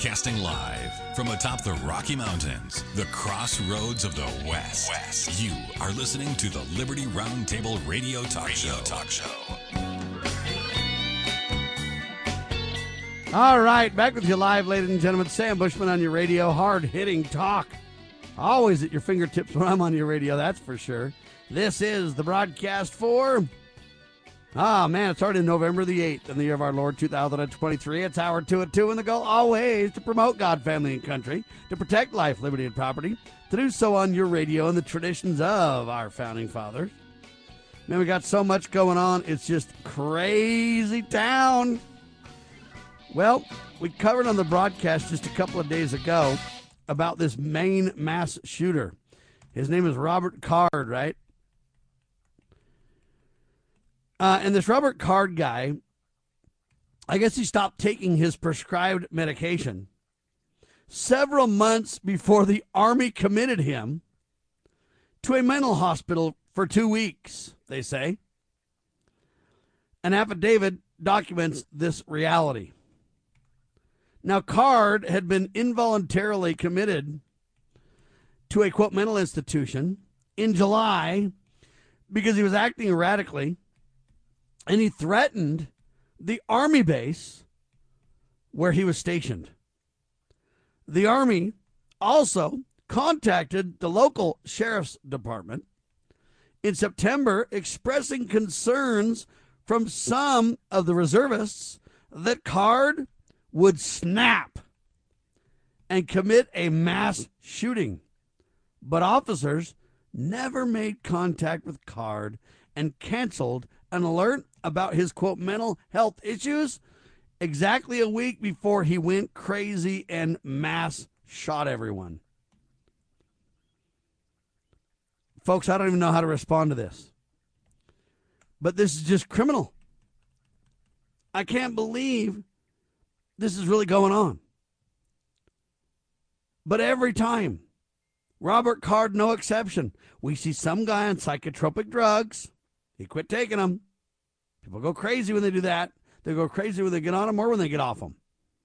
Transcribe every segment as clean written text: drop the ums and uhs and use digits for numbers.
Broadcasting live from atop the Rocky Mountains, the crossroads of the West. You are listening to the Liberty Roundtable Radio Talk Show. All right, back with you live, ladies and gentlemen. Sam Bushman on your radio. Hard-hitting talk. Always at your fingertips when I'm on your radio, that's for sure. This is the broadcast for... it started November the 8th in the year of our Lord 2023. It's hour 2 at 2, and the goal always to promote God, family, and country, to protect life, liberty, and property, to do so on your radio in the traditions of our founding fathers. Man, we got so much going on, it's just crazy town. Well, we covered on the broadcast just a couple of days ago about this Maine mass shooter. His name is Robert Card, right? And this Robert Card guy, I guess he stopped taking his prescribed medication several months before the Army committed him to a mental hospital for 2 weeks, they say. An affidavit documents this reality. Now, Card had been involuntarily committed to a, quote, mental institution in July because he was acting erratically. And he threatened the Army base where he was stationed. The Army also contacted the local sheriff's department in September, expressing concerns from some of the reservists that Card would snap and commit a mass shooting. But officers never made contact with Card and canceled an alert about his, quote, mental health issues exactly a week before he went crazy and mass shot everyone. Folks, I don't even know how to respond to this. But this is just criminal. I can't believe this is really going on. But every time, Robert Card, no exception, we see some guy on psychotropic drugs. He quit taking them. People go crazy when they do that. They go crazy when they get on them or when they get off them.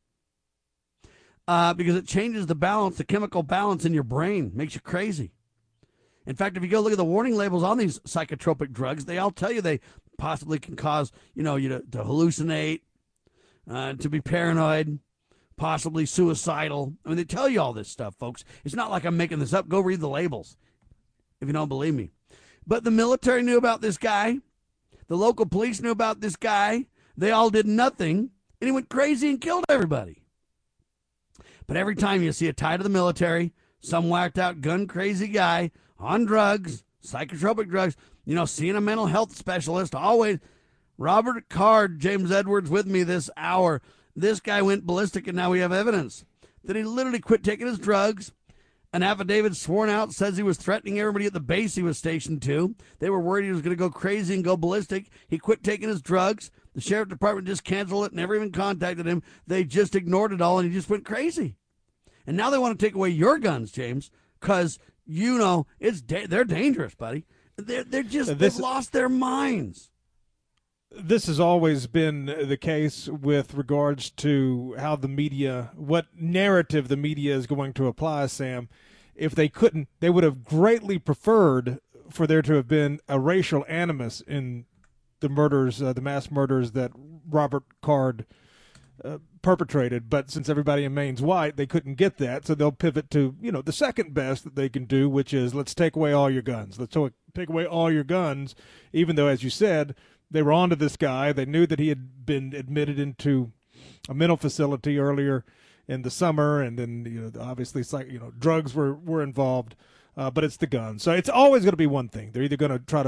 Because it changes the balance, the chemical balance in your brain. Makes you crazy. In fact, if you go look at the warning labels on these psychotropic drugs, they all tell you they possibly can cause, you to hallucinate, to be paranoid, possibly suicidal. I mean, they tell you all this stuff, folks. It's not like I'm making this up. Go read the labels if you don't believe me. But the military knew about this guy. The local police knew about this guy. They all did nothing, and he went crazy and killed everybody. But every time you see a tie to the military, some whacked out gun crazy guy on drugs, psychotropic drugs, seeing a mental health specialist, always. Robert Card, James Edwards with me this hour. This guy went ballistic, and now we have evidence that he literally quit taking his drugs. An affidavit sworn out says he was threatening everybody at the base he was stationed to. They were worried he was going to go crazy and go ballistic. He quit taking his drugs. The sheriff department just canceled it, never even contacted him. They just ignored it all, and he just went crazy. And now they want to take away your guns, James, because, they're dangerous, buddy. They've lost their minds. This has always been the case with regards to how the media, what narrative the media is going to apply, Sam. If they couldn't, they would have greatly preferred for there to have been a racial animus in the murders, the mass murders that Robert Card perpetrated. But since everybody in Maine's white, they couldn't get that. So they'll pivot to, the second best that they can do, which is let's take away all your guns. Let's take away all your guns, even though, as you said, they were onto this guy. They knew that he had been admitted into a mental facility earlier in the summer, and then obviously drugs were involved, but it's the guns. So it's always going to be one thing. They're either going to try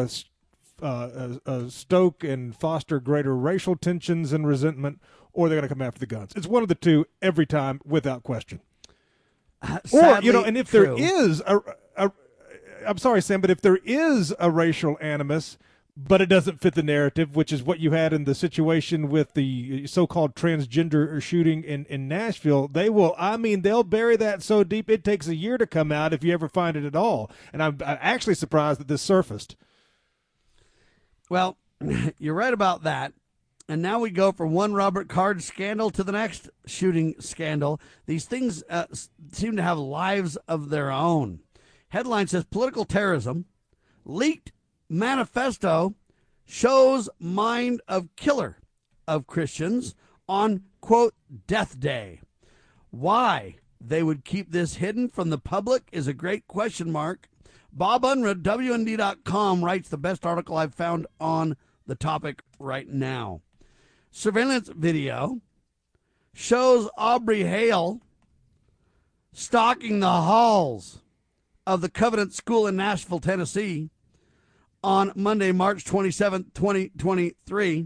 to stoke and foster greater racial tensions and resentment, or they're going to come after the guns. It's one of the two every time, without question. Sadly, and if true. There is I'm sorry, Sam, but if there is a racial animus, but it doesn't fit the narrative, which is what you had in the situation with the so-called transgender shooting in Nashville. They'll bury that so deep it takes a year to come out if you ever find it at all. And I'm actually surprised that this surfaced. Well, you're right about that. And now we go from one Robert Card scandal to the next shooting scandal. These things seem to have lives of their own. Headline says political terrorism, leaked manifesto shows mind of killer of Christians on, quote, death day. Why they would keep this hidden from the public is a great question mark. Bob Unruh, WND.com, writes the best article I've found on the topic right now. Surveillance video shows Aubrey Hale stalking the halls of the Covenant School in Nashville, Tennessee on Monday, March 27, 2023.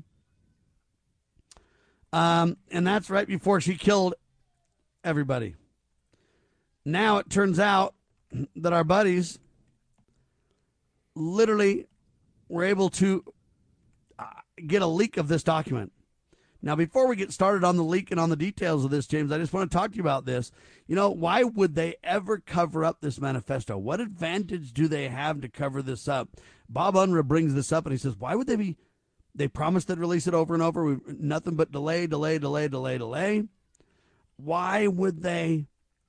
And that's right before she killed everybody. Now it turns out that our buddies literally were able to get a leak of this document. Now, before we get started on the leak and on the details of this, James, I just want to talk to you about this. You know, why would they ever cover up this manifesto? What advantage do they have to cover this up? Bob Unruh brings this up and he says, why would they promised they'd release it over and over. Nothing but delay. Why would they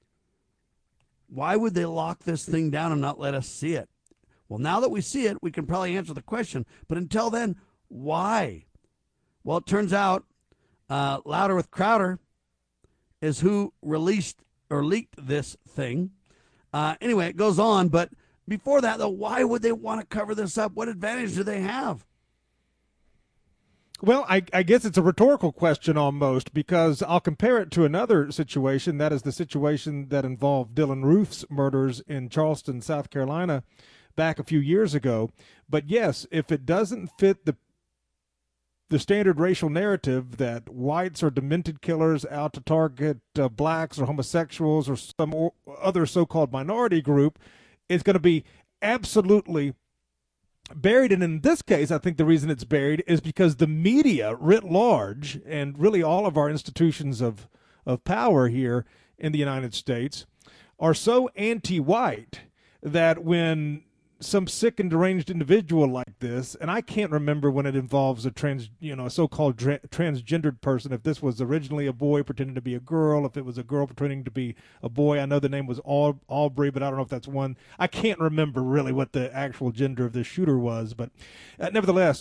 lock this thing down and not let us see it? Well, now that we see it, we can probably answer the question. But until then, why? Well, it turns out Louder with Crowder is who released or leaked this thing. Anyway, it goes on. But before that, though, why would they want to cover this up? What advantage do they have? Well, I guess it's a rhetorical question almost, because I'll compare it to another situation. That is the situation that involved Dylan Roof's murders in Charleston, South Carolina, back a few years ago. But yes, if it doesn't fit the standard racial narrative that whites are demented killers out to target blacks or homosexuals or some other so-called minority group, it's going to be absolutely buried. And in this case, I think the reason it's buried is because the media writ large, and really all of our institutions of power here in the United States, are so anti-white that when some sick and deranged individual like this, and I can't remember when it involves a so-called transgendered person, if this was originally a boy pretending to be a girl, if it was a girl pretending to be a boy. I know the name was Aubrey, but I don't know if that's one. I can't remember really what the actual gender of this shooter was, but nevertheless,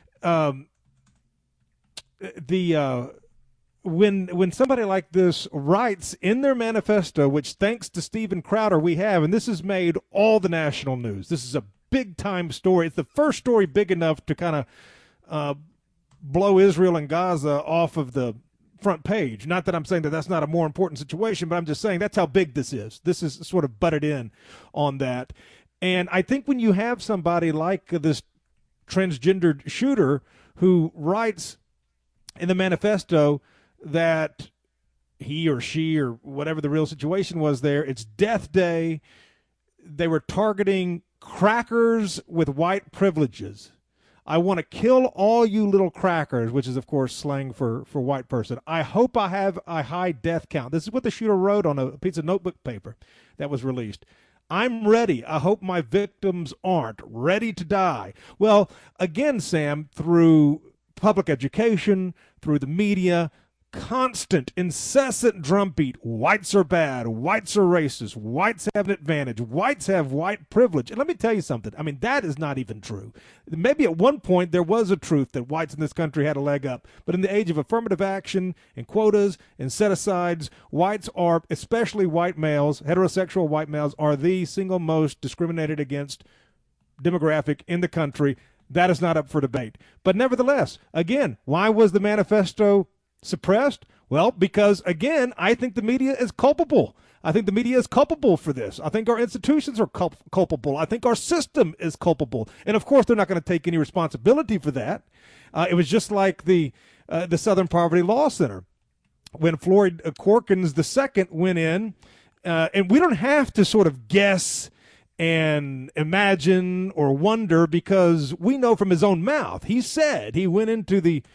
when somebody like this writes in their manifesto, which thanks to Steven Crowder we have, and this has made all the national news. This is a big-time story. It's the first story big enough to kind of blow Israel and Gaza off of the front page. Not that I'm saying that that's not a more important situation, but I'm just saying that's how big this is. This is sort of butted in on that. And I think when you have somebody like this transgendered shooter who writes in the manifesto that he or she or whatever the real situation was there, it's death day, they were targeting crackers with white privileges. I want to kill all you little crackers, which is, of course, slang for white person. I hope I have a high death count. This is what the shooter wrote on a piece of notebook paper that was released. I'm ready. I hope my victims aren't ready to die. Well, again, Sam, through public education, through the media, constant, incessant drumbeat. Whites are bad. Whites are racist. Whites have an advantage. Whites have white privilege. And let me tell you something. I mean, that is not even true. Maybe at one point there was a truth that whites in this country had a leg up. But in the age of affirmative action and quotas and set-asides, whites are, especially white males, heterosexual white males, are the single most discriminated against demographic in the country. That is not up for debate. But nevertheless, again, why was the manifesto suppressed? Well, because, again, I think the media is culpable. I think the media is culpable for this. I think our institutions are culpable. I think our system is culpable. And, of course, they're not going to take any responsibility for that. It was just like the Southern Poverty Law Center. When Floyd Corkins II went in, and we don't have to sort of guess and imagine or wonder, because we know from his own mouth. He said he went into the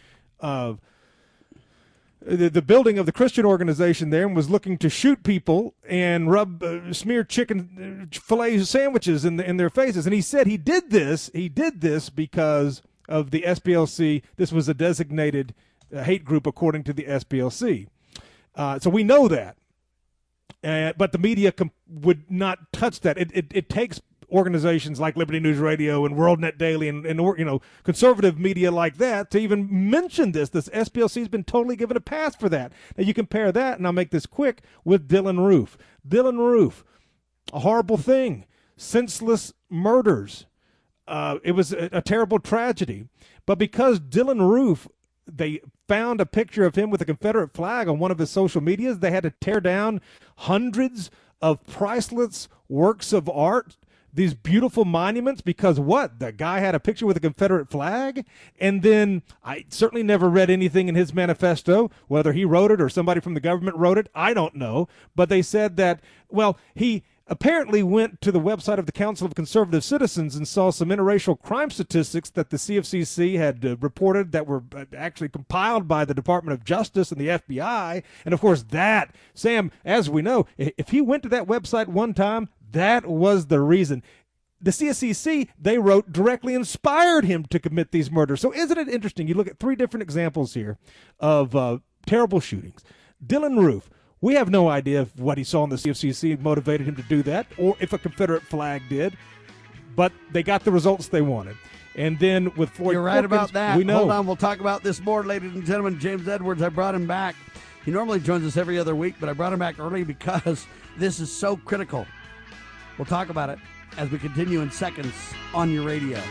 building of the Christian organization there and was looking to shoot people and smear chicken filet sandwiches in their faces. And he said he did this because of the SPLC. This was a designated hate group, according to the SPLC. So we know that. But the media would not touch that. It takes organizations like Liberty News Radio and WorldNet Daily and conservative media like that to even mention this. This SPLC has been totally given a pass for that. Now you compare that, and I'll make this quick, with Dylan Roof. Dylan Roof, a horrible thing, senseless murders. It was a terrible tragedy. But because Dylan Roof, they found a picture of him with a Confederate flag on one of his social medias, they had to tear down hundreds of priceless works of art, these beautiful monuments, because what? The guy had a picture with a Confederate flag? And then I certainly never read anything in his manifesto, whether he wrote it or somebody from the government wrote it, I don't know. But they said that, well, he apparently went to the website of the Council of Conservative Citizens and saw some interracial crime statistics that the CFCC had reported that were actually compiled by the Department of Justice and the FBI. And, of course, that, Sam, as we know, if he went to that website one time, that was the reason. The CSCC, they wrote, directly inspired him to commit these murders. So isn't it interesting? You look at three different examples here of terrible shootings. Dylan Roof. We have no idea if what he saw in the CFCC motivated him to do that, or if a Confederate flag did, but they got the results they wanted. And then with Floyd You're right Perkins, about that. we know. Hold on, we'll talk about this more, ladies and gentlemen. James Edwards, I brought him back. He normally joins us every other week, but I brought him back early because this is so critical. We'll talk about it as we continue in seconds on your radio.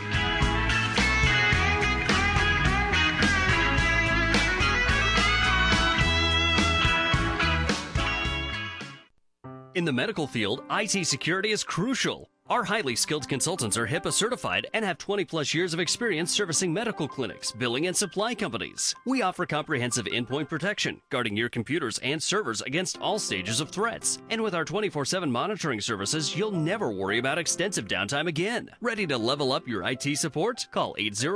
In the medical field, IT security is crucial. Our highly skilled consultants are HIPAA certified and have 20-plus years of experience servicing medical clinics, billing, and supply companies. We offer comprehensive endpoint protection, guarding your computers and servers against all stages of threats. And with our 24/7 monitoring services, you'll never worry about extensive downtime again. Ready to level up your IT support? Call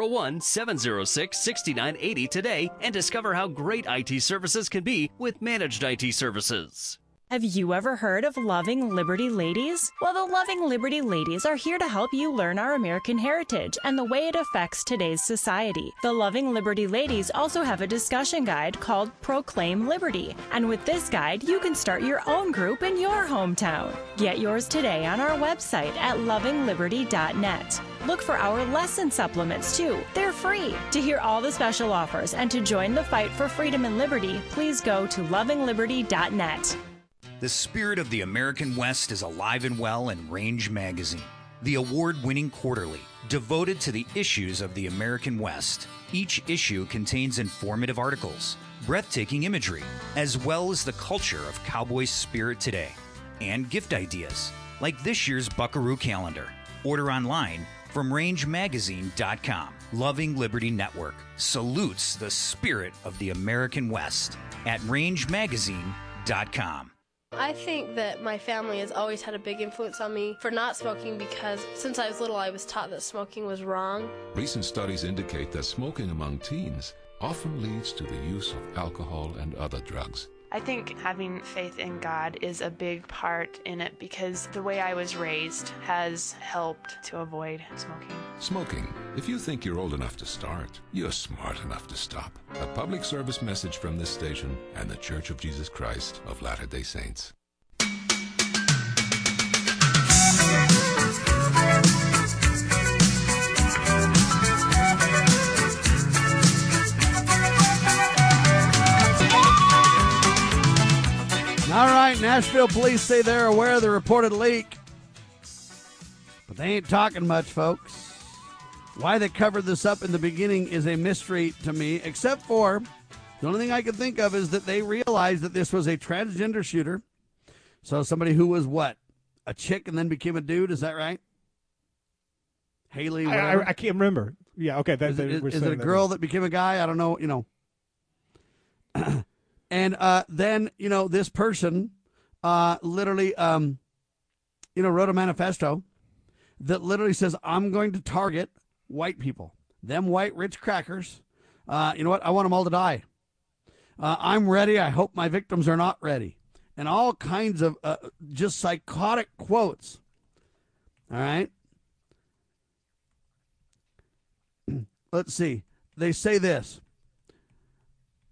801-706-6980 today and discover how great IT services can be with managed IT services. Have you ever heard of Loving Liberty Ladies? Well, the Loving Liberty Ladies are here to help you learn our American heritage and the way it affects today's society. The Loving Liberty Ladies also have a discussion guide called Proclaim Liberty. And with this guide, you can start your own group in your hometown. Get yours today on our website at lovingliberty.net. Look for our lesson supplements, too. They're free. To hear all the special offers and to join the fight for freedom and liberty, please go to lovingliberty.net. The spirit of the American West is alive and well in Range Magazine, the award-winning quarterly devoted to the issues of the American West. Each issue contains informative articles, breathtaking imagery, as well as the culture of cowboy spirit today, and gift ideas, like this year's Buckaroo calendar. Order online from rangemagazine.com. Loving Liberty Network salutes the spirit of the American West at rangemagazine.com. I think that my family has always had a big influence on me for not smoking because since I was little I was taught that smoking was wrong. Recent studies indicate that smoking among teens often leads to the use of alcohol and other drugs. I think having faith in God is a big part in it because the way I was raised has helped to avoid smoking. Smoking. If you think you're old enough to start, you're smart enough to stop. A public service message from this station and the Church of Jesus Christ of Latter-day Saints. All right, Nashville police say they're aware of the reported leak, but they ain't talking much, folks. Why they covered this up in the beginning is a mystery to me, except for the only thing I can think of is that they realized that this was a transgender shooter. So somebody who was what? A chick and then became a dude, is that right? Haley, whatever. I can't remember. Yeah, okay. Is it a girl that became a guy? I don't know, And then, this person literally, wrote a manifesto that literally says, I'm going to target white people, them white rich crackers. You know what? I want them all to die. I'm ready. I hope my victims are not ready. And all kinds of just psychotic quotes. All right. Let's see. They say this.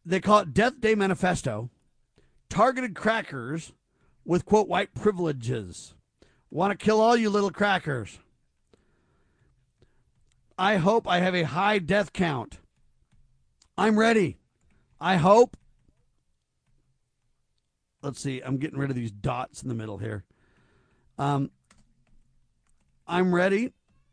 They call it Death Day Manifesto. Targeted crackers with, quote, white privileges. Want to kill all you little crackers. I hope I have a high death count. I'm ready. I hope. Let's see. I'm getting rid of these dots in the middle here. I'm ready.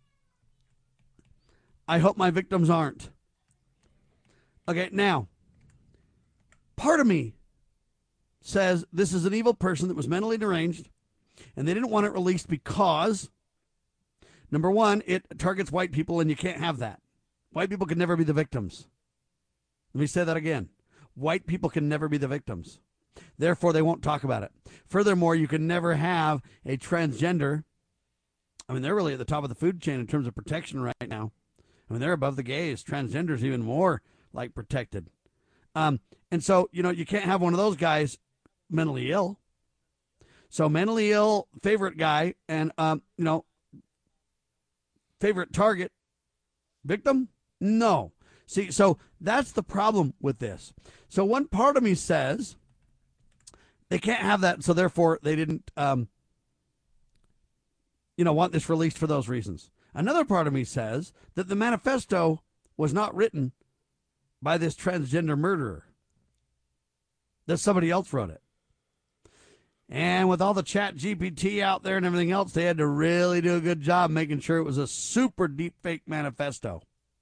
I hope my victims aren't. Okay, now, part of me says this is an evil person that was mentally deranged, and they didn't want it released because, number one, it targets white people, and you can't have that. White people can never be the victims. Let me say that again. White people can never be the victims. Therefore, they won't talk about it. Furthermore, you can never have a transgender. I mean, they're really at the top of the food chain in terms of protection right now. I mean, they're above the gays. Transgenders even more like protected. And so, you can't have one of those guys mentally ill. So mentally ill, favorite guy, and, favorite target, victim? No. See, so that's the problem with this. So one part of me says they can't have that, so therefore they didn't, want this released for those reasons. Another part of me says that the manifesto was not written by this transgender murderer, that somebody else wrote it. And with all the chat GPT out there and everything else, they had to really do a good job making sure it was a super deep fake manifesto.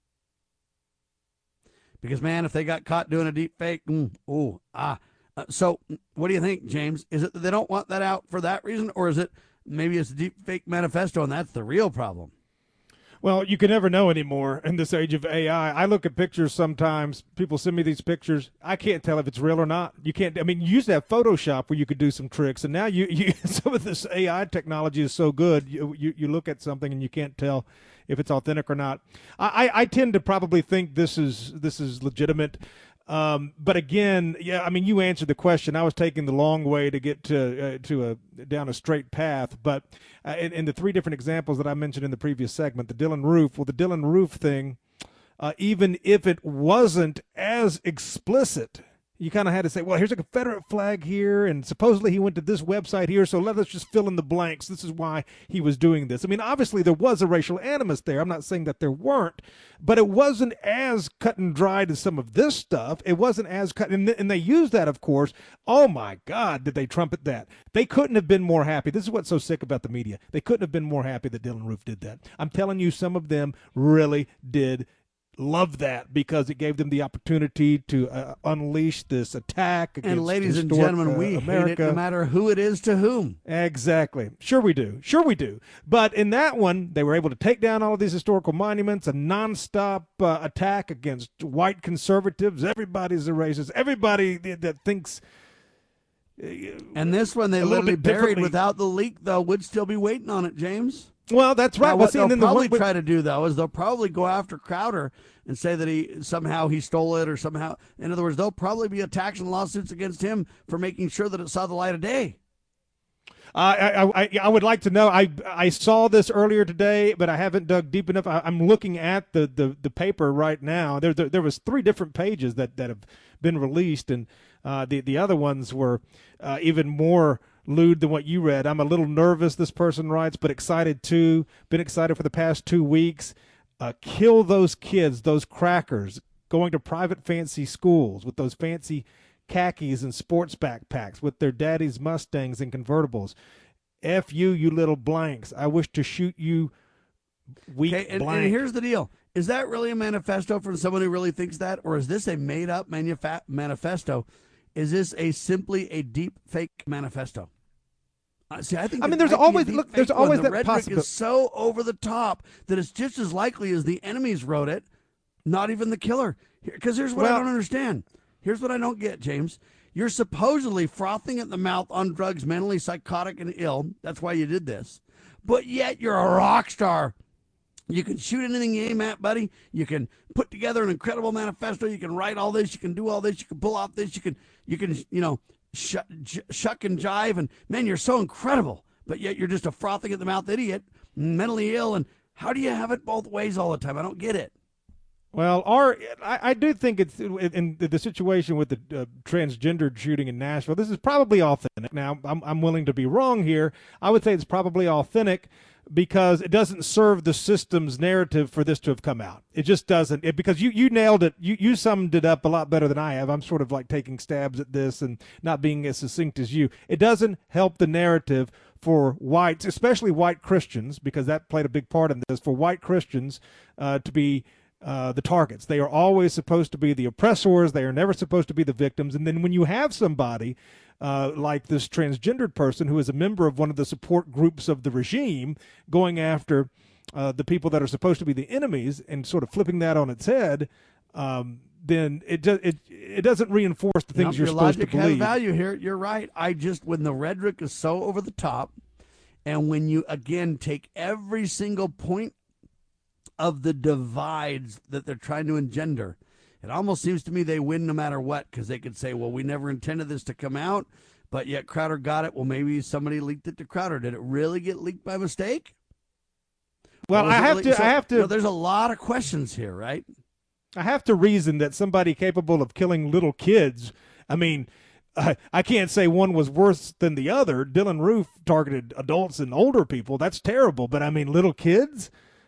Because, man, if they got caught doing a deep fake, so what do you think, James? Is it that they don't want that out for that reason, or is it maybe it's a deep fake manifesto and that's the real problem? Well, you can never know anymore in this age of AI. I look at pictures sometimes. People send me these pictures. I can't tell if it's real or not. You can't. I mean, you used to have Photoshop where you could do some tricks, and now you some of this AI technology is so good. You look at something and you can't tell if it's authentic or not. I tend to probably think this is legitimate. But again, yeah, I mean, you answered the question. I was taking the long way to get down a straight path. But in the three different examples that I mentioned in the previous segment, the Dylan Roof thing, even if it wasn't as explicit, you kind of had to say, well, here's a Confederate flag here, and supposedly he went to this website here, so let us just fill in the blanks. This is why he was doing this. I mean, obviously there was a racial animus there. I'm not saying that there weren't, but it wasn't as cut and dried as some of this stuff. It wasn't as cut, and they used that, of course. Oh, my God, did they trumpet that. They couldn't have been more happy. This is what's so sick about the media. They couldn't have been more happy that Dylan Roof did that. I'm telling you, some of them really did love that because it gave them the opportunity to unleash this attack against and ladies and gentlemen, we America. hate it no matter who it is to whom. Exactly. Sure we do. But in that one, they were able to take down all of these historical monuments, a nonstop attack against white conservatives. Everybody's a racist. Everybody that thinks. And this one they literally buried without the leak, though. Would still be waiting on it, James. Well, that's right. Now, what they'll probably try to do, though, is they'll probably go after Crowder and say that he stole it or somehow. In other words, there'll probably be attacks and lawsuits against him for making sure that it saw the light of day. I would like to know. I saw this earlier today, but I haven't dug deep enough. I'm looking at the paper right now. There was 3 different pages that have been released, and the other ones were even more lewd than what you read. I'm a little nervous, this person writes, but excited too. Been excited for the past 2 weeks. Kill those kids, those crackers, going to private fancy schools with those fancy khakis and sports backpacks with their daddy's Mustangs and convertibles. F you, you little blanks. I wish to shoot you, weak blank. And here's the deal. Is that really a manifesto from someone who really thinks that? Or is this a made-up manifesto? Is this simply a deep fake manifesto? See, I think. I mean, there's always that rhetoric possibility. Is so over the top that it's just as likely as the enemies wrote it, not even the killer. Because here's what I don't understand. Here's what I don't get, James. You're supposedly frothing at the mouth on drugs, mentally psychotic and ill. That's why you did this. But yet you're a rock star. You can shoot anything you aim at, buddy. You can put together an incredible manifesto. You can write all this. You can do all this. You can pull off this. You can shuck and jive. And, man, you're so incredible. But yet you're just a frothing at the mouth idiot, mentally ill. And how do you have it both ways all the time? I don't get it. Well, I do think it's in the situation with the transgendered shooting in Nashville. This is probably authentic. Now, I'm willing to be wrong here. I would say it's probably authentic because it doesn't serve the system's narrative for this to have come out. It just doesn't. Because you nailed it. You summed it up a lot better than I have. I'm sort of like taking stabs at this and not being as succinct as you. It doesn't help the narrative for whites, especially white Christians, because that played a big part in this, for white Christians to be the targets. They are always supposed to be the oppressors. They are never supposed to be the victims. And then when you have somebody like this transgendered person who is a member of one of the support groups of the regime going after the people that are supposed to be the enemies and sort of flipping that on its head, then it doesn't reinforce the things you're supposed to believe. Your logic has value here. You're right. When the rhetoric is so over the top, and when you, again, take every single point of the divides that they're trying to engender, it almost seems to me they win no matter what, because they could say, well, we never intended this to come out, but yet Crowder got it. Well, maybe somebody leaked it to Crowder. Did it really get leaked by mistake? Well, I have to. There's a lot of questions here, right? I have to reason that somebody capable of killing little kids, I mean, I can't say one was worse than the other. Dylan Roof targeted adults and older people. That's terrible. But, I mean, little kids?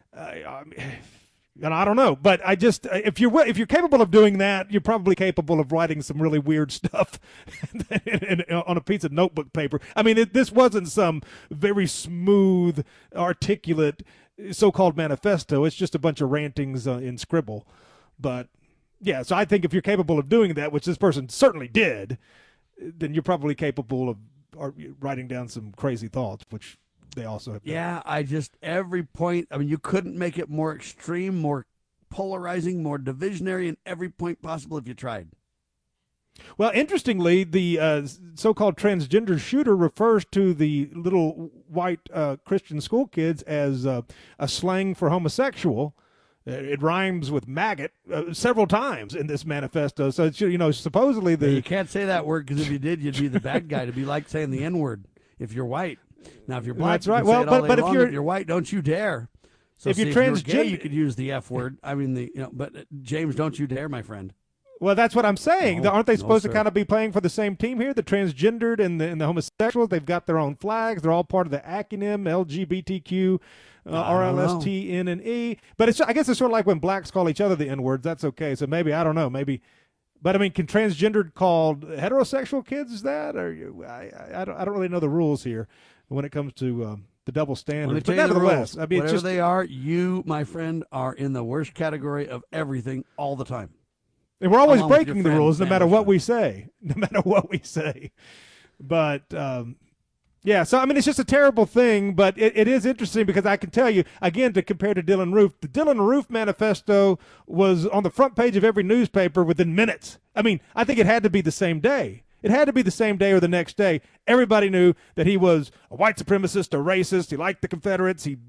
And I don't know, but I just if you're capable of doing that, you're probably capable of writing some really weird stuff on a piece of notebook paper. I mean, this wasn't some very smooth, articulate so-called manifesto. It's just a bunch of rantings in scribble. But yeah, so I think if you're capable of doing that, which this person certainly did, then you're probably capable of writing down some crazy thoughts, which they also have done. Yeah, every point, I mean, you couldn't make it more extreme, more polarizing, more divisionary in every point possible if you tried. Well, interestingly, the so-called transgender shooter refers to the little white Christian school kids as a slang for homosexual. It rhymes with maggot several times in this manifesto. So, it's, supposedly you can't say that word, because if you did, you'd be the bad guy. It'd be like saying the N-word if you're white. Now, if you're black, that's right. You can say it all day but long. if you're white, don't you dare. So if you're gay, you could use the F word. I mean, but James, don't you dare, my friend. Well, that's what I'm saying. No, Aren't they supposed to sir. kind of be playing for the same team here? The transgendered and the homosexuals, they've got their own flags. They're all part of the acronym LGBTQ, RLST, N, and E. But I guess it's sort of like when blacks call each other the N-words. That's okay. So maybe, I don't know, maybe. But, I mean, can transgendered called heterosexual kids is that? Or I don't really know the rules here when it comes to the double standards. But nevertheless, I mean, whatever they are, you, my friend, are in the worst category of everything all the time. And we're always breaking the rules no matter what we say. No matter what we say. But, yeah, so, I mean, it's just a terrible thing, but it is interesting because I can tell you, again, to compare to Dylan Roof, the Dylan Roof manifesto was on the front page of every newspaper within minutes. I mean, I think it had to be the same day. It had to be the same day or the next day. Everybody knew that he was a white supremacist, a racist. He liked the Confederates. He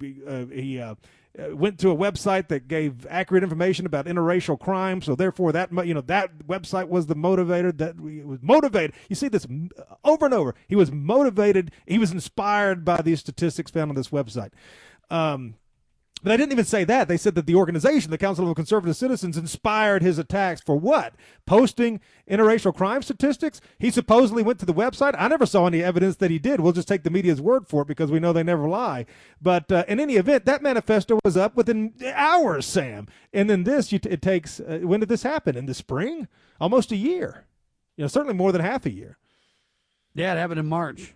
went to a website that gave accurate information about interracial crime. So therefore, that website was the motivator. That he was motivated. You see this over and over. He was motivated. He was inspired by these statistics found on this website. But I didn't even say that. They said that the organization, the Council of Conservative Citizens, inspired his attacks for what? Posting interracial crime statistics? He supposedly went to the website. I never saw any evidence that he did. We'll just take the media's word for it because we know they never lie. But in any event, that manifesto was up within hours, Sam. And then it takes, when did this happen? In the spring? Almost a year. Certainly more than half a year. Yeah, it happened in March.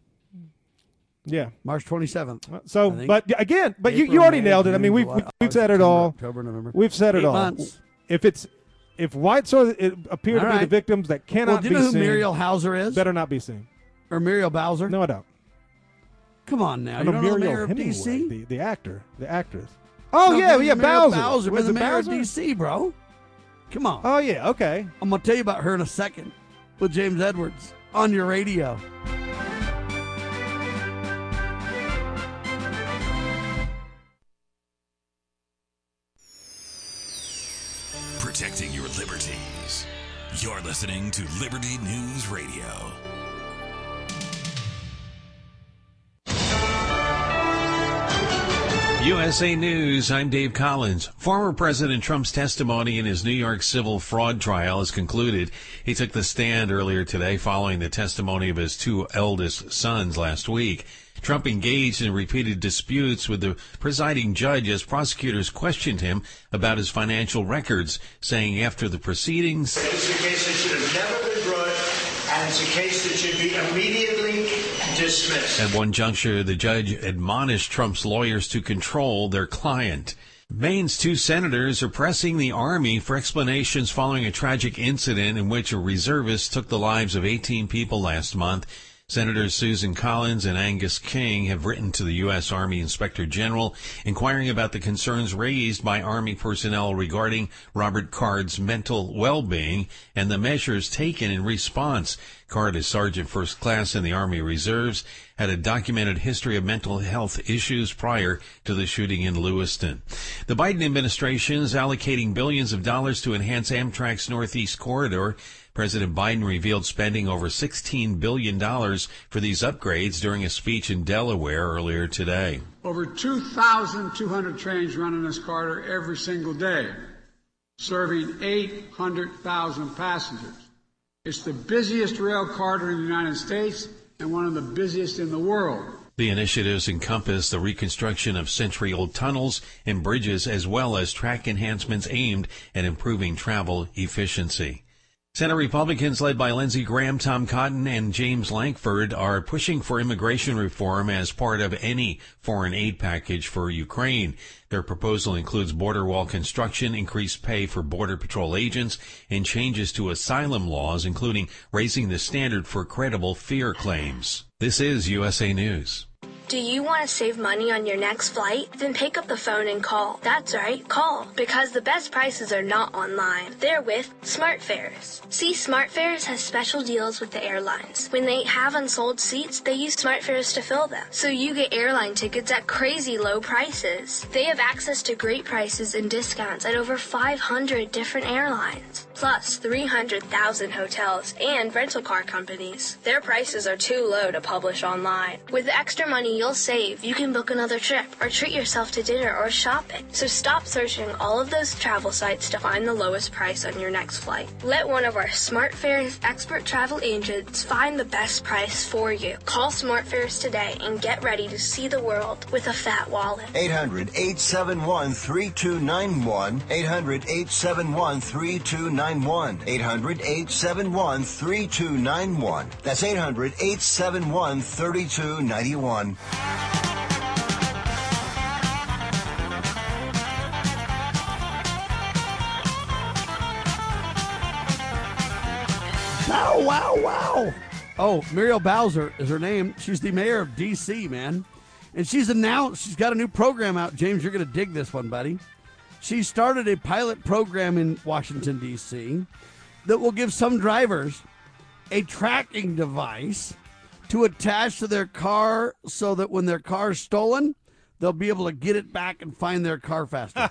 Yeah, March 27th. So, but again, you already nailed it. I mean, we've said it all. October, November. We've said it all. Months. If whites appear to be the victims that cannot be seen. Do you know who Muriel Hauser is? Better not be seen. Or Muriel Bowser? No, I don't. Come on now. I You know don't know the Muriel mayor of Hemingway, D.C.? the actress. Oh, No, yeah, Muriel Bowser. Was the mayor Bowser? of D.C., bro. Come on. Oh, yeah, okay. I'm going to tell you about her in a second with James Edwards on your radio. Protecting your liberties. You're listening to Liberty News Radio. USA News, I'm Dave Collins. Former President Trump's testimony in his New York civil fraud trial is concluded. He took the stand earlier today following the testimony of his two eldest sons last week. Trump engaged in repeated disputes with the presiding judge as prosecutors questioned him about his financial records, saying after the proceedings, "It's a case that should have never been brought, and it's a case that should be immediately dismissed." At one juncture, the judge admonished Trump's lawyers to control their client. Maine's two senators are pressing the Army for explanations following a tragic incident in which a reservist took the lives of 18 people last month. Senators Susan Collins and Angus King have written to the U.S. Army Inspector General inquiring about the concerns raised by Army personnel regarding Robert Card's mental well-being and the measures taken in response. Card is Sergeant First Class in the Army Reserves, had a documented history of mental health issues prior to the shooting in Lewiston. The Biden administration is allocating billions of dollars to enhance Amtrak's Northeast Corridor. President Biden revealed spending over $16 billion for these upgrades during a speech in Delaware earlier today. Over 2,200 trains run in this corridor every single day, serving 800,000 passengers. It's the busiest rail corridor in the United States and one of the busiest in the world. The initiatives encompass the reconstruction of century-old tunnels and bridges, as well as track enhancements aimed at improving travel efficiency. Senate Republicans led by Lindsey Graham, Tom Cotton, and James Lankford are pushing for immigration reform as part of any foreign aid package for Ukraine. Their proposal includes border wall construction, increased pay for Border Patrol agents, and changes to asylum laws, including raising the standard for credible fear claims. This is USA News. Do you want to save money on your next flight? Then pick up the phone and call. That's right, call. Because the best prices are not online. They're with SmartFares. See, SmartFares has special deals with the airlines. When they have unsold seats, they use SmartFares to fill them. So you get airline tickets at crazy low prices. They have access to great prices and discounts at over 500 different airlines. Plus 300,000 hotels and rental car companies. Their prices are too low to publish online. With the extra money you'll save, you can book another trip or treat yourself to dinner or shopping. So stop searching all of those travel sites to find the lowest price on your next flight. Let one of our SmartFares expert travel agents find the best price for you. Call SmartFares today and get ready to see the world with a fat wallet. 800-871-3291. 800-871-3291. 800-871-3291. That's 800-871-3291. Wow, wow, wow. Oh, Muriel Bowser is her name. She's the mayor of D.C., man. And she's announced she's got a new program out. James, you're going to dig this one, buddy. She started a pilot program in Washington, D.C. that will give some drivers a tracking device to attach to their car so that when their car is stolen, they'll be able to get it back and find their car faster.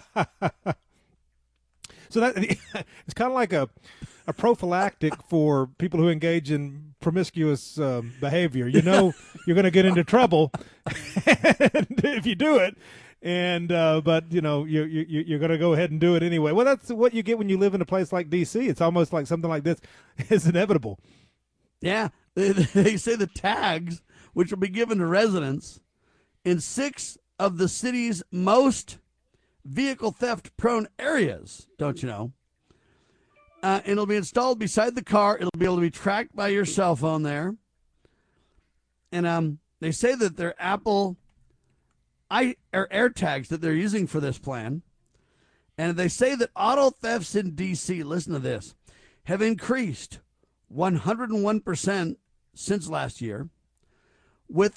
So that it's kind of like a prophylactic for people who engage in promiscuous behavior. You know you're going to get into trouble if you do it. And but you know you're going to go ahead and do it anyway. Well, that's what you get when you live in a place like D.C. It's almost like something like this is inevitable. Yeah, they say the tags, which will be given to residents in 6 of the city's most vehicle theft prone areas. Don't you know? And it'll be installed beside the car. It'll be able to be tracked by your cell phone there. And they say that their Apple AirTags that they're using for this plan, and they say that auto thefts in D.C., listen to this, have increased 101% since last year, with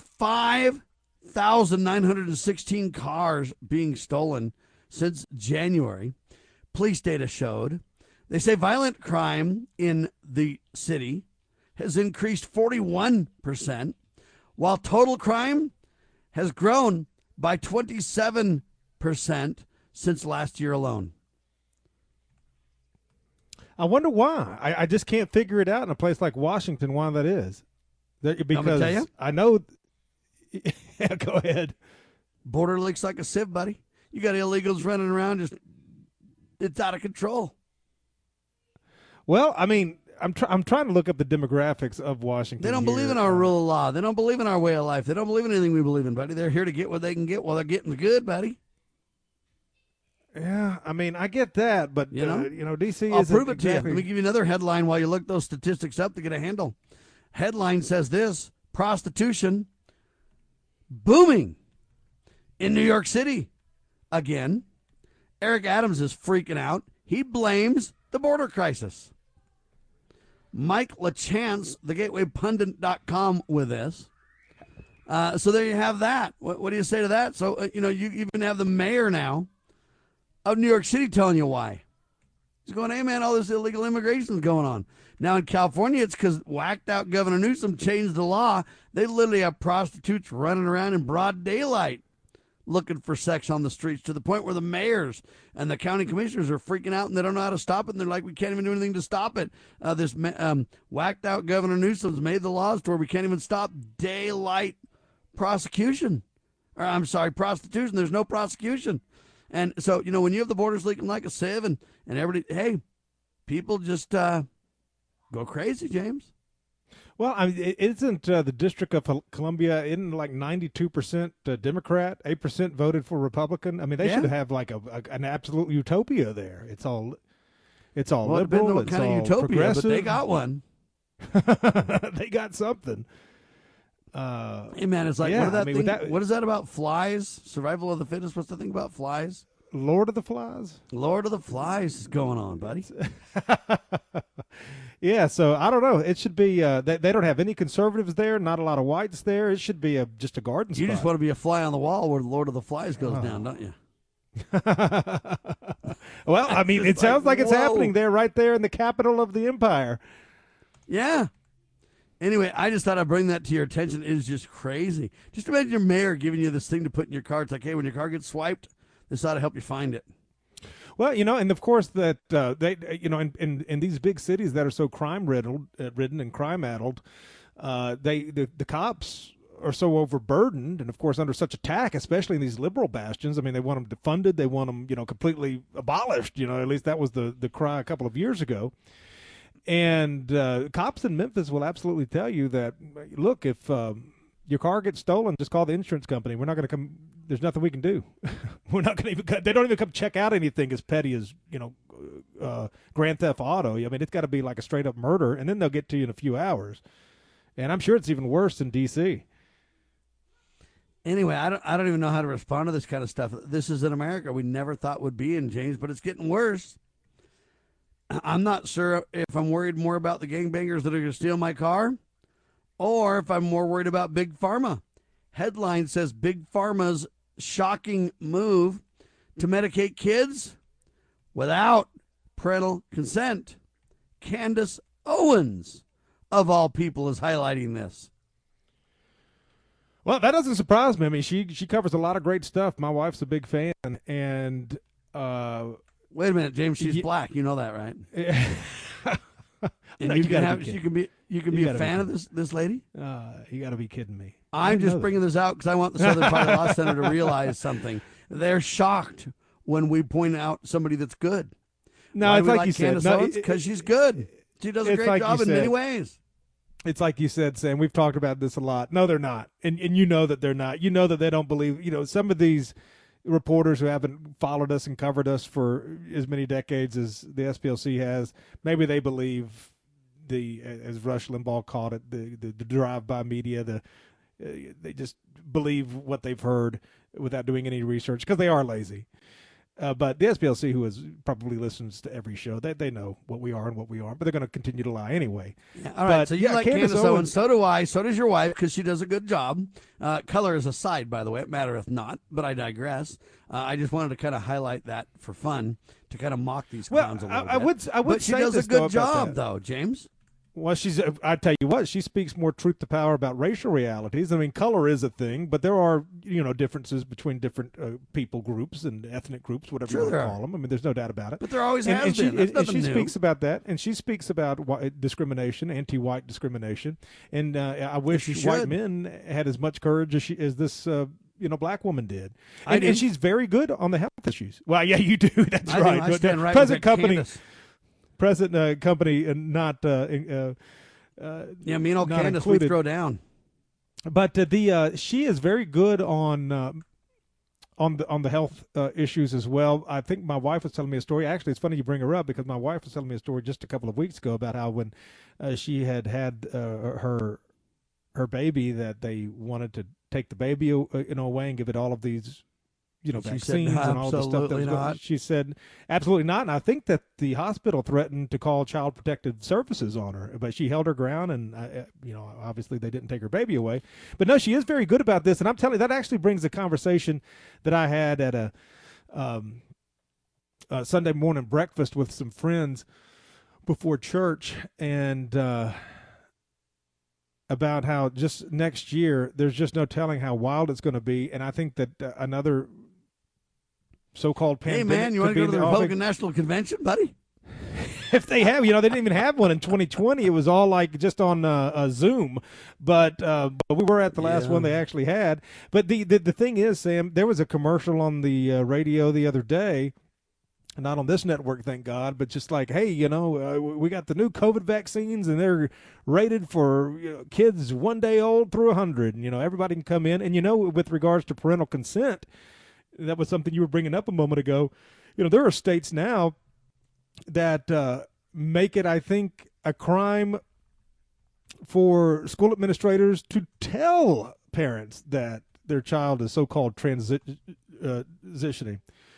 5,916 cars being stolen since January. Police data showed. They say violent crime in the city has increased 41%, while total crime has grown by 27% since last year alone. I wonder why. I just can't figure it out in a place like Washington why that is. Because tell you? I know. Yeah, go ahead. Border leaks like a sieve, buddy. You got illegals running around, it's out of control. Well, I mean, I'm trying to look up the demographics of Washington. They don't believe in our rule of law. They don't believe in our way of life. They don't believe in anything we believe in, buddy. They're here to get what they can get while they're getting the good, buddy. Yeah, I mean, I get that, but DC is. I'll prove it to you. Let me give you another headline while you look those statistics up to get a handle. Headline says this: prostitution booming in New York City again. Eric Adams is freaking out. He blames the border crisis. Mike LaChance, thegatewaypundit.com, with this. So there you have that. What do you say to that? So, you even have the mayor now of New York City telling you why. He's going, hey, man, all this illegal immigration is going on. Now in California, it's because whacked out Governor Newsom changed the law. They literally have prostitutes running around in broad daylight looking for sex on the streets, to the point where the mayors and the county commissioners are freaking out and they don't know how to stop it. And they're like, we can't even do anything to stop it. This whacked out Governor Newsom's made the laws to where we can't even stop daylight prostitution. There's no prosecution. And so, when you have the borders leaking like a sieve and everybody, hey, people just go crazy, James. Well, I mean, isn't the District of Columbia in like 92% Democrat, 8% voted for Republican? I mean, they should have like an absolute utopia there. It's all liberal. What kind of utopia? But they got one. They got something. Hey man, it's like what is that about flies? Survival of the fittest. What's the thing about flies? Lord of the Flies. Lord of the Flies is going on, buddy. Yeah, so I don't know. It should be they don't have any conservatives there, not a lot of whites there. It should be just a garden spot. You just want to be a fly on the wall where the Lord of the Flies goes down, don't you? Well, I mean, it sounds like it's happening there, right there in the capital of the empire. Yeah. Anyway, I just thought I'd bring that to your attention. It is just crazy. Just imagine your mayor giving you this thing to put in your car. It's like, hey, when your car gets swiped, this ought to help you find it. Well, and of course that they, in these big cities that are so crime ridden and crime addled, the cops are so overburdened, and of course under such attack, especially in these liberal bastions. I mean, they want them defunded, they want them, completely abolished. At least that was the cry a couple of years ago. And cops in Memphis will absolutely tell you that, look, if your car gets stolen, just call the insurance company. We're not going to come. There's nothing we can do. We're not going to even. They don't even come check out anything as petty as Grand Theft Auto. I mean, it's got to be like a straight up murder, and then they'll get to you in a few hours. And I'm sure it's even worse in D.C. Anyway, I don't even know how to respond to this kind of stuff. This is in America we never thought would be in, James, but it's getting worse. I'm not sure if I'm worried more about the gangbangers that are going to steal my car, or if I'm more worried about Big Pharma. Headline says Big Pharma's shocking move to medicate kids without parental consent. Candace Owens, of all people, is highlighting this. Well, that doesn't surprise me. I mean, she covers a lot of great stuff. My wife's a big fan, and wait a minute, James. She's black. You know that, right? And no, you can be a fan of this lady. You got to be kidding me. I'm just bringing this out because I want the Southern Poverty Law Center to realize something. They're shocked when we point out somebody that's good. No, it's like you said, because she's good. She does a great job in many ways. It's like you said, Sam. We've talked about this a lot. No, they're not, and you know that they're not. You know that they don't believe. Some of these reporters who haven't followed us and covered us for as many decades as the SPLC has, maybe they believe as Rush Limbaugh called it, the drive-by media. They just believe what they've heard without doing any research because they are lazy. But the SPLC, who probably listens to every show, they know what we are and what we aren't, but they're going to continue to lie anyway. Yeah, all right, so you like Candace Owens. So do I. So does your wife, because she does a good job. Color is aside, by the way. It mattereth not, but I digress. I just wanted to kind of highlight that for fun, to kind of mock these clowns a little bit. I would but she say does a good job, though, James. Well, I tell you what, she speaks more truth to power about racial realities. I mean, color is a thing, but there are, differences between different people groups and ethnic groups, whatever you want to call them. I mean, there's no doubt about it. But there always has been. And she speaks about that, and she speaks about discrimination, anti-white discrimination. And I wish white men had as much courage as this, black woman did. I And she's very good on the health issues. Well, yeah, you do. That's right. I stand right present with company, Candace. present company, and not me and old not Candace, we included. throw down. But she is very good on the health issues as well. I think my wife was telling me a story. Actually, it's funny you bring her up because my wife was telling me a story just a couple of weeks ago about how when she had her baby, that they wanted to take the baby away and give it all of these vaccines and all the stuff. She said absolutely not. And I think that the hospital threatened to call Child Protective Services on her, but she held her ground, and obviously they didn't take her baby away. But no, she is very good about this, and I'm telling you, that actually brings a conversation that I had at a Sunday morning breakfast with some friends before church, and about how just next year there's just no telling how wild it's going to be. And I think that another so-called pandemic. Hey, man, you want to go to the Republican National Convention, buddy? If they have, they didn't even have one in 2020. It was all like just on Zoom. But we were at the last one they actually had. But the thing is, Sam, there was a commercial on the radio the other day, not on this network, thank God, but just like, hey, we got the new COVID vaccines, and they're rated for kids 1 day old through 100. And, everybody can come in. And, with regards to parental consent, that was something you were bringing up a moment ago. There are states now that make it, I think, a crime for school administrators to tell parents that their child is so-called transitioning.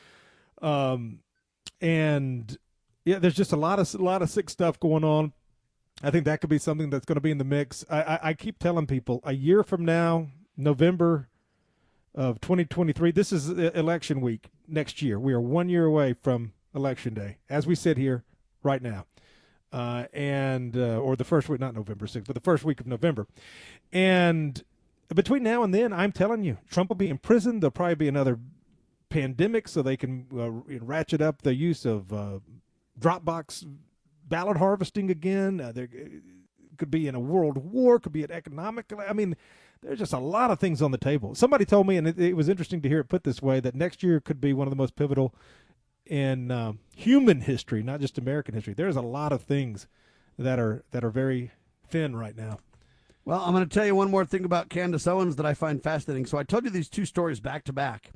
And yeah, there's just a lot of sick stuff going on. I think that could be something that's going to be in the mix. I keep telling people, a year from now, November of 2023, this is election week next year. We are 1 year away from Election Day, as we sit here right now, or the first week, not November 6th, but the first week of November. And between now and then, I'm telling you, Trump will be in prison. There'll probably be another pandemic, so they can ratchet up the use of Dropbox ballot harvesting again. There could be in a world war, could be an economic. I mean, there's just a lot of things on the table. Somebody told me, and it was interesting to hear it put this way, that next year could be one of the most pivotal in human history, not just American history. There's a lot of things that are very thin right now. Well, I'm going to tell you one more thing about Candace Owens that I find fascinating. So I told you these two stories back to back.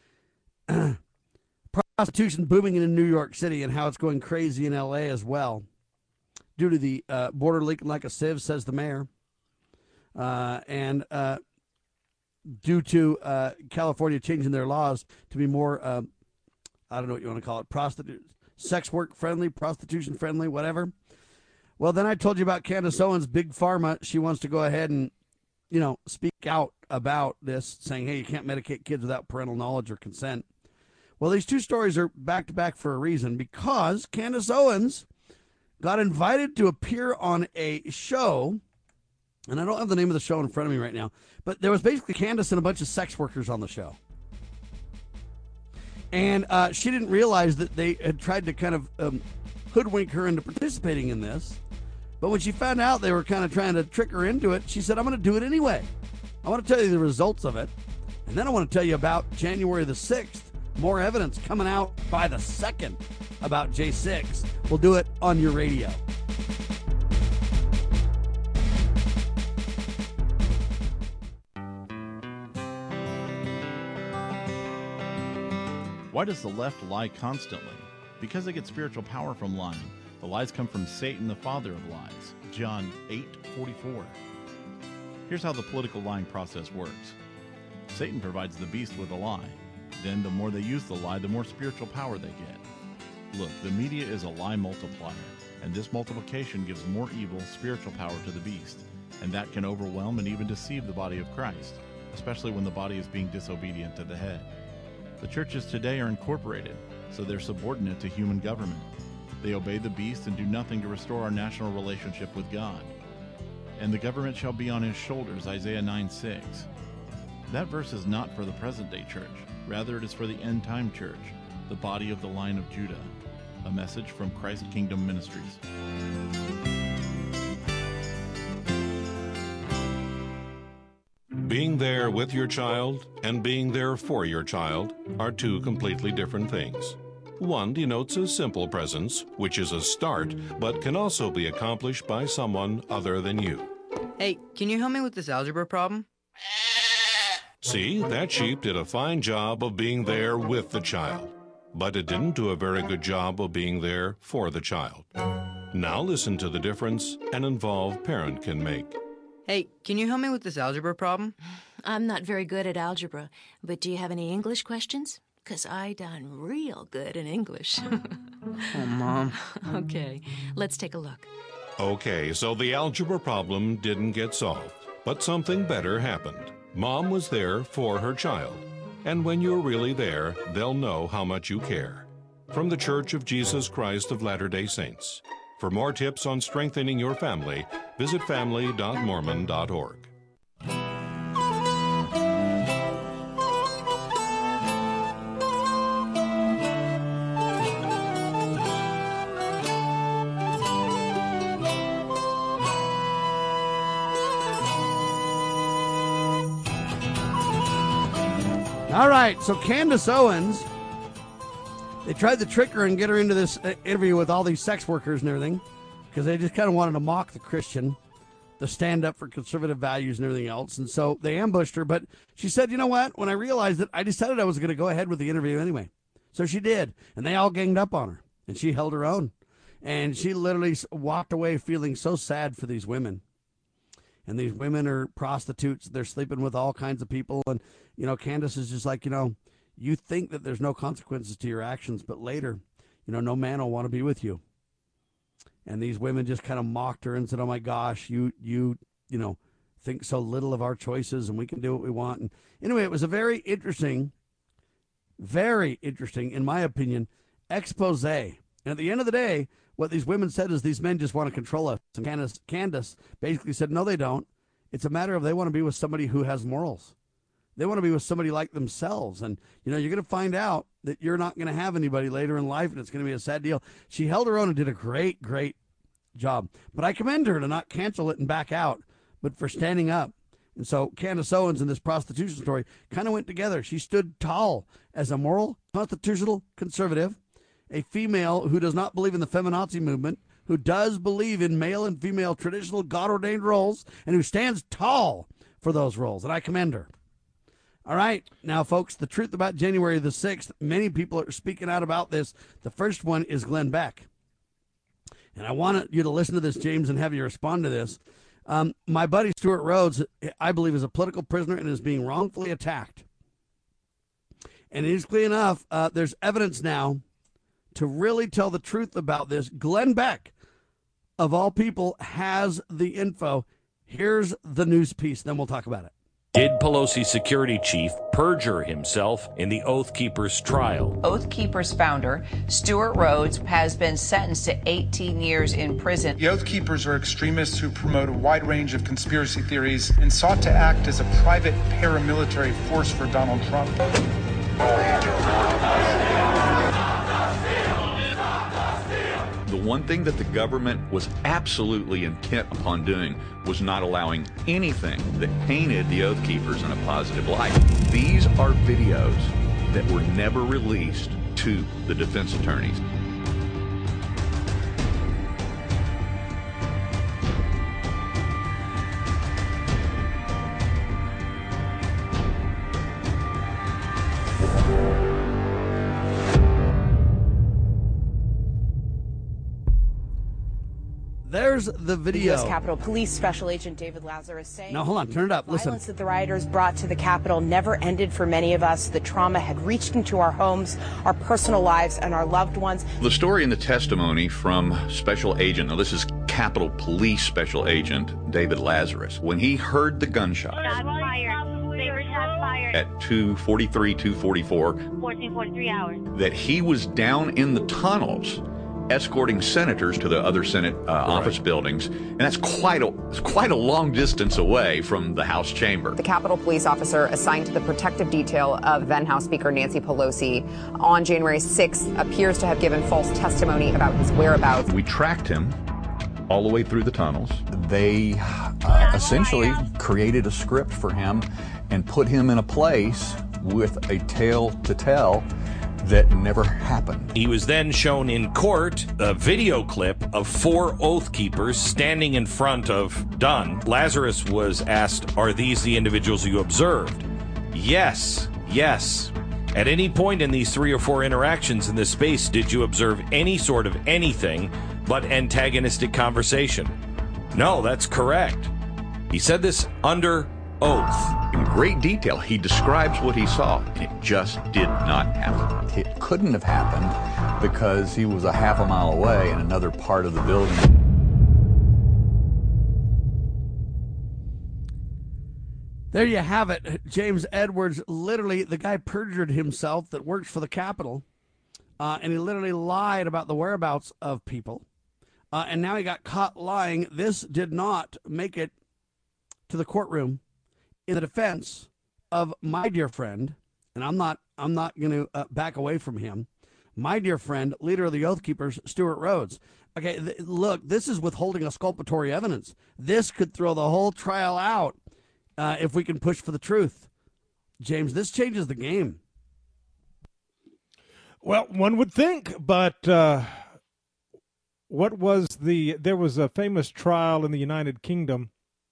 Prostitution booming in New York City and how it's going crazy in L.A. as well due to the border leaking like a sieve, says the mayor. And due to California changing their laws to be more, I don't know what you want to call it, sex work friendly, prostitution friendly, whatever. Well, then I told you about Candace Owens, Big Pharma. She wants to go ahead and, speak out about this, saying, hey, you can't medicate kids without parental knowledge or consent. Well, these two stories are back to back for a reason, because Candace Owens got invited to appear on a show. And I don't have the name of the show in front of me right now, but there was basically Candace and a bunch of sex workers on the show. And she didn't realize that they had tried to kind of hoodwink her into participating in this. But when she found out they were kind of trying to trick her into it, she said, I'm going to do it anyway. I want to tell you the results of it. And then I want to tell you about January the 6th. More evidence coming out by the 2nd about J6. We'll do it on your radio. Why does the left lie constantly? Because they get spiritual power from lying. The lies come from Satan, the father of lies. John 8:44. Here's how the political lying process works. Satan provides the beast with a lie. Then the more they use the lie, the more spiritual power they get. Look, the media is a lie multiplier, and this multiplication gives more evil spiritual power to the beast, and that can overwhelm and even deceive the body of Christ, especially when the body is being disobedient to the head. The churches today are incorporated, so they're subordinate to human government. They obey the beast and do nothing to restore our national relationship with God. And the government shall be on his shoulders, Isaiah 9:6. That verse is not for the present-day church. Rather, it is for the end-time church, the body of the line of Judah. A message from Christ Kingdom Ministries. Being there with your child and being there for your child are two completely different things. One denotes a simple presence, which is a start, but can also be accomplished by someone other than you. Hey, can you help me with this algebra problem? See, that sheep did a fine job of being there with the child, but it didn't do a very good job of being there for the child. Now listen to the difference an involved parent can make. Hey, can you help me with this algebra problem? I'm not very good at algebra, but do you have any English questions? 'Cause I done real good in English. Oh, Mom. Okay, let's take a look. Okay, so the algebra problem didn't get solved, but something better happened. Mom was there for her child, and when you're really there, they'll know how much you care. From the Church of Jesus Christ of Latter-day Saints. For more tips on strengthening your family, visit family.mormon.org. All right, so Candace Owens, they tried to trick her and get her into this interview with all these sex workers and everything because they just kind of wanted to mock the Christian, to stand up for conservative values and everything else. And so they ambushed her, but she said, you know what? When I realized it, I decided I was going to go ahead with the interview anyway. So she did, and they all ganged up on her, and she held her own. And she literally walked away feeling so sad for these women. And these women are prostitutes. They're sleeping with all kinds of people. And, you know, Candace is just like, you know, you think that there's no consequences to your actions, but later, you know, no man will want to be with you. And these women just kind of mocked her and said, oh, my gosh, you know, think so little of our choices and we can do what we want. And anyway, it was a very interesting, in my opinion, expose. And at the end of the day, what these women said is these men just want to control us. And Candace basically said, no, they don't. It's a matter of they want to be with somebody who has morals. They want to be with somebody like themselves. And, you know, you're going to find out that you're not going to have anybody later in life, and it's going to be a sad deal. She held her own and did a great, great job. But I commend her to not cancel it and back out, but for standing up. And so Candace Owens and this prostitution story kind of went together. She stood tall as a moral, constitutional conservative, a female who does not believe in the feminazi movement, who does believe in male and female traditional God-ordained roles, and who stands tall for those roles. And I commend her. All right. Now, folks, the truth about January the 6th, many people are speaking out about this. The first one is Glenn Beck. And I want you to listen to this, James, and have you respond to this. My buddy Stuart Rhodes, I believe, is a political prisoner and is being wrongfully attacked. And it is clear enough, there's evidence now to really tell the truth about this. Glenn Beck, of all people, has the info. Here's the news piece, then we'll talk about it. Did Pelosi's security chief perjure himself in the Oath Keepers trial? Oath Keepers founder Stuart Rhodes has been sentenced to 18 years in prison. The Oath Keepers are extremists who promote a wide range of conspiracy theories and sought to act as a private paramilitary force for Donald Trump. The one thing that the government was absolutely intent upon doing was not allowing anything that painted the Oath Keepers in a positive light. These are videos that were never released to the defense attorneys. There's the video. The U.S. Capitol Police Special Agent David Lazarus saying... Now, hold on. Turn it up. Listen. Violence that the rioters brought to the Capitol never ended for many of us. The trauma had reached into our homes, our personal lives, and our loved ones. The story in the testimony from Special Agent, now this is Capitol Police Special Agent David Lazarus, when he heard the gunshot at 2:43, 2:44, 14:43 hours, that he was down in the tunnels escorting senators to the other Senate office buildings, and that's quite a long distance away from the House chamber. The Capitol Police officer assigned to the protective detail of then House Speaker Nancy Pelosi on January 6th appears to have given false testimony about his whereabouts. We tracked him all the way through the tunnels. They essentially created a script for him and put him in a place with a tale to tell that never happened. He was then shown in court a video clip of 4 Oath Keepers standing in front of Dunn. Lazarus was asked, "Are these the individuals you observed?" Yes, yes. At any point in these 3 or 4 interactions in this space, did you observe any sort of anything but antagonistic conversation? No, that's correct. He said this under oath. In great detail, he describes what he saw, and it just did not happen. It couldn't have happened because he was a half a mile away in another part of the building. There you have it. James Edwards, literally, the guy perjured himself that works for the Capitol, and he literally lied about the whereabouts of people, and now he got caught lying. This did not make it to the courtroom in the defense of my dear friend, and I'm not going to back away from him, my dear friend, leader of the Oath Keepers, Stewart Rhodes. Okay, look, this is withholding exculpatory evidence. This could throw the whole trial out if we can push for the truth. James, this changes the game. Well, one would think, but there was a famous trial in the United Kingdom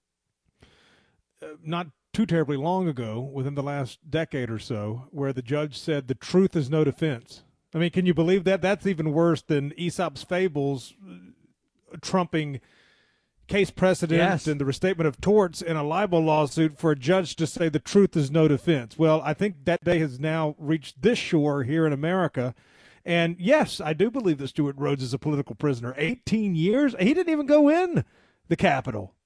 not too terribly long ago, within the last decade or so, where the judge said the truth is no defense. I mean, can you believe that? That's even worse than Aesop's fables trumping case precedent Yes. and the restatement of torts in a libel lawsuit for a judge to say the truth is no defense. Well, I think that day has now reached this shore here in America. And yes, I do believe that Stewart Rhodes is a political prisoner. 18 years? He didn't even go in the Capitol.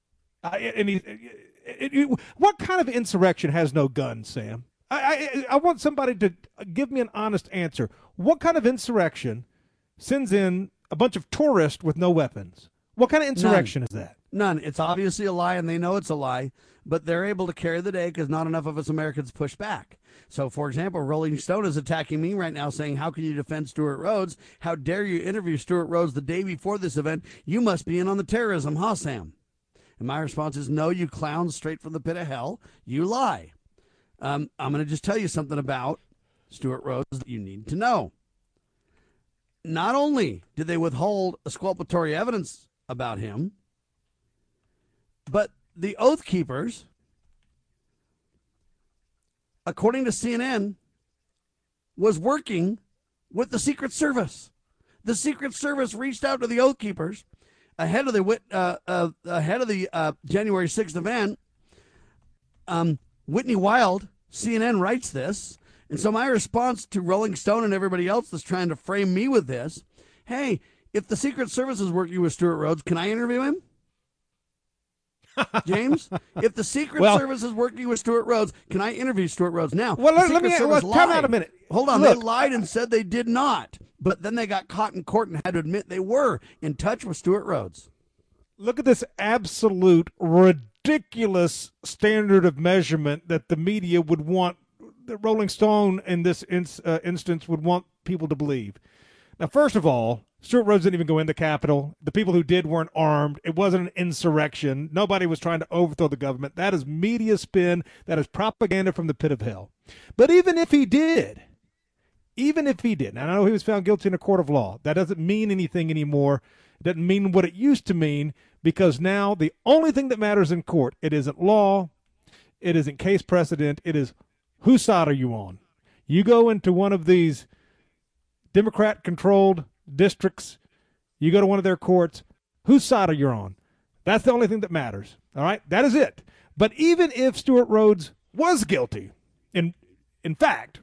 What kind of insurrection has no gun, Sam? I want somebody to give me an honest answer. What kind of insurrection sends in a bunch of tourists with no weapons? What kind of insurrection is that? None. It's obviously a lie, and they know it's a lie, but they're able to carry the day because not enough of us Americans push back. So, for example, Rolling Stone is attacking me right now, saying, how can you defend Stewart Rhodes? How dare you interview Stewart Rhodes the day before this event? You must be in on the terrorism, huh, Sam? And my response is, no, you clowns straight from the pit of hell. You lie. I'm going to just tell you something about Stewart Rhodes that you need to know. Not only did they withhold exculpatory evidence about him, but the Oath Keepers, according to CNN, was working with the Secret Service. The Secret Service reached out to the Oath Keepers ahead of the January 6th event. Whitney Wild, CNN, writes this. And so my response to Rolling Stone and everybody else that's trying to frame me with this, hey, if the Secret Service is working with Stewart Rhodes, can I interview him? James, if the Secret Service is working with Stewart Rhodes, can I interview Stewart Rhodes? Now, well, let me time out a minute. Hold on. Look, they lied and said they did not, but then they got caught in court and had to admit they were in touch with Stewart Rhodes. Look at this absolute ridiculous standard of measurement that the media would want, the Rolling Stone in this instance would want people to believe. Now, first of all, Stewart Rhodes didn't even go in the Capitol. The people who did weren't armed. It wasn't an insurrection. Nobody was trying to overthrow the government. That is media spin. That is propaganda from the pit of hell. But even if he did, and I know he was found guilty in a court of law, that doesn't mean anything anymore. It doesn't mean what it used to mean, because now the only thing that matters in court, it isn't law, it isn't case precedent, it is whose side are you on? You go into one of these Democrat-controlled districts, you go to one of their courts, whose side are you on? That's the only thing that matters. All right? That is it. But even if Stewart Rhodes was guilty, in fact,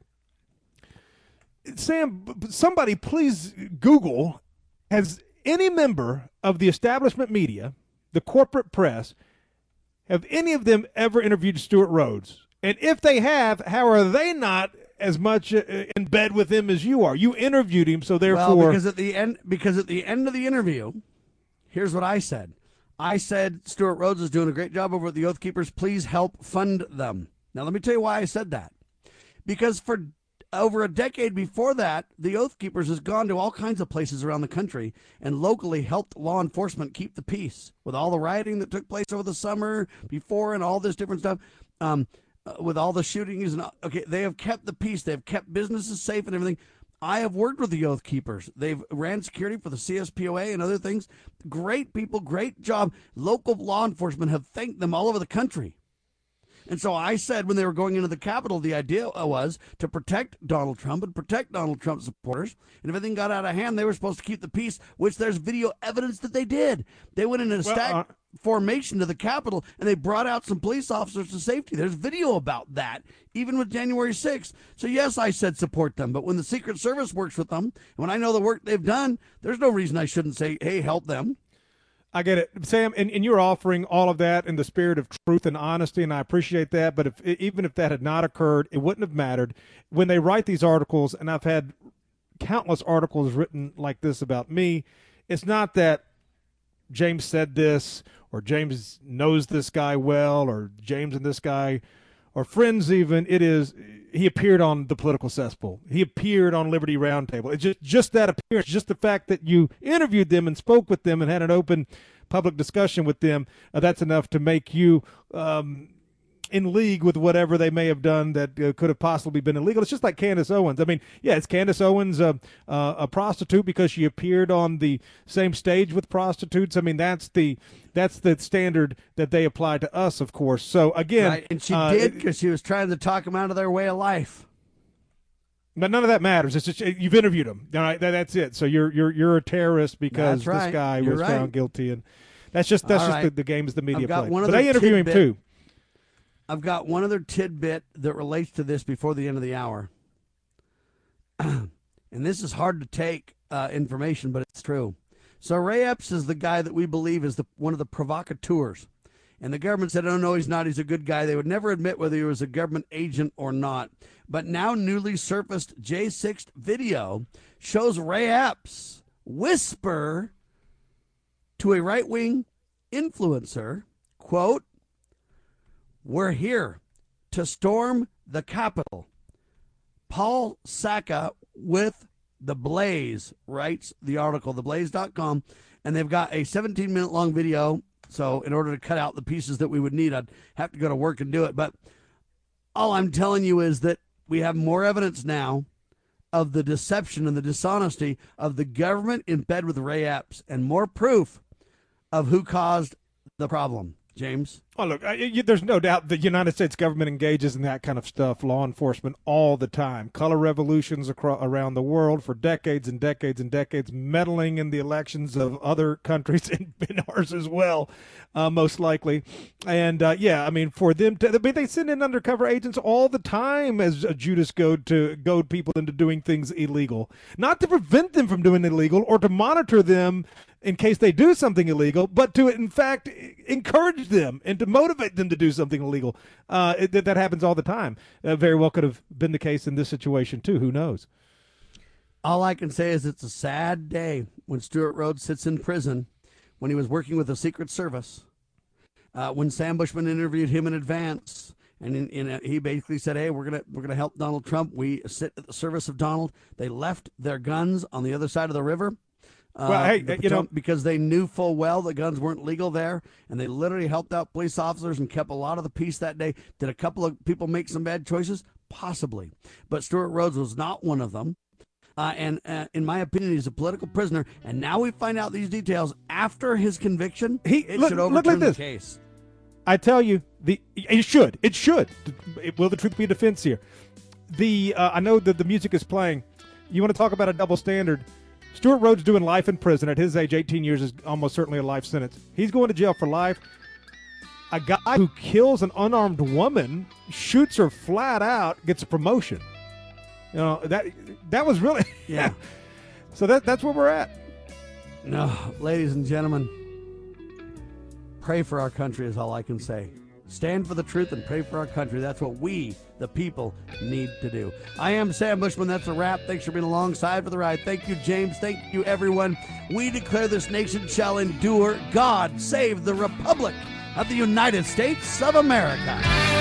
Sam, somebody please Google, has any member of the establishment media, the corporate press, have any of them ever interviewed Stewart Rhodes? And if they have, how are they not as much in bed with him as you are? You interviewed him, so therefore... Well, because at the end of the interview, here's what I said. I said, Stewart Rhodes is doing a great job over at the Oath Keepers. Please help fund them. Now, let me tell you why I said that. Because for over a decade before that, the Oath Keepers has gone to all kinds of places around the country and locally helped law enforcement keep the peace with all the rioting that took place over the summer before and all this different stuff. With all the shootings and they have kept the peace. They've kept businesses safe and everything. I have worked with the Oath Keepers. They've ran security for the CSPOA and other things. Great people, great job. Local law enforcement have thanked them all over the country. And so I said when they were going into the Capitol, the idea was to protect Donald Trump and protect Donald Trump supporters. And if everything got out of hand, they were supposed to keep the peace, which there's video evidence that they did. They went in a stacked formation to the Capitol, and they brought out some police officers to safety. There's video about that, even with January 6th. So, yes, I said support them. But when the Secret Service works with them, and when I know the work they've done, there's no reason I shouldn't say, hey, help them. I get it, Sam, and you're offering all of that in the spirit of truth and honesty, and I appreciate that. But even if that had not occurred, it wouldn't have mattered. When they write these articles, and I've had countless articles written like this about me, it's not that James said this or James knows this guy well or James and this guy are friends even. It is he appeared on the Political Cesspool. He appeared on Liberty Roundtable. It's just that appearance, just the fact that you interviewed them and spoke with them and had an open public discussion with them, that's enough to make you in league with whatever they may have done that could have possibly been illegal. It's just like Candace Owens. I mean, yeah, is Candace Owens a prostitute because she appeared on the same stage with prostitutes? I mean, that's the standard that they apply to us, of course. So again, right. And she did because she was trying to talk them out of their way of life. But none of that matters. It's just you've interviewed them. All right, that's it. So you're a terrorist because this guy was found guilty, and that's just the games the media play. But they interview him too. I've got one other tidbit that relates to this before the end of the hour. And this is hard to take information, but it's true. So Ray Epps is the guy that we believe is one of the provocateurs. And the government said, oh, no, he's not. He's a good guy. They would never admit whether he was a government agent or not. But now newly surfaced J6 video shows Ray Epps whisper to a right-wing influencer, quote, "We're here to storm the Capitol." Paul Saka with The Blaze writes the article, theblaze.com, and they've got a 17-minute long video. So in order to cut out the pieces that we would need, I'd have to go to work and do it. But all I'm telling you is that we have more evidence now of the deception and the dishonesty of the government in bed with Ray Epps, and more proof of who caused the problem. James? Well, look, there's no doubt the United States government engages in that kind of stuff, law enforcement, all the time. Color revolutions around the world for decades and decades and decades, meddling in the elections of other countries and ours as well, most likely. And, I mean, for them they send in undercover agents all the time as a Judas goad to goad people into doing things illegal, not to prevent them from doing illegal or to monitor them in case they do something illegal, but to, in fact, encourage them and to motivate them to do something illegal. That happens all the time. Very well could have been the case in this situation, too. Who knows? All I can say is it's a sad day when Stewart Rhodes sits in prison when he was working with the Secret Service. When Sam Bushman interviewed him in advance, and he basically said, hey, we're gonna help Donald Trump. We sit at the service of Donald. They left their guns on the other side of the river. Because they knew full well the guns weren't legal there, and they literally helped out police officers and kept a lot of the peace that day. Did a couple of people make some bad choices? Possibly. But Stewart Rhodes was not one of them. And in my opinion, he's a political prisoner. And now we find out these details after his conviction. It should overturn the case. I tell you, it should. It should. Will the truth be a defense here? I know that the music is playing. You want to talk about a double standard? Stewart Rhodes doing life in prison at his age, 18 years is almost certainly a life sentence. He's going to jail for life. A guy who kills an unarmed woman, shoots her flat out, gets a promotion. You know, that was really yeah. So that's where we're at. No, ladies and gentlemen, pray for our country is all I can say. Stand for the truth and pray for our country. That's what we, the people, need to do. I am Sam Bushman. That's a wrap. Thanks for being alongside for the ride. Thank you, James. Thank you, everyone. We declare this nation shall endure. God save the Republic of the United States of America.